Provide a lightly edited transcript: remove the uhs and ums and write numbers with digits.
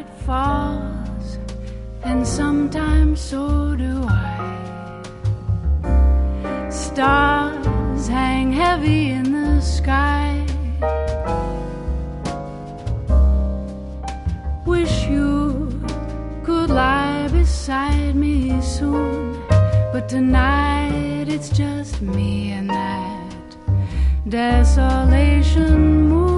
night falls, and sometimes so do I. Stars hang heavy in the sky. Wish you could lie beside me soon, but tonight it's just me and that desolation moon.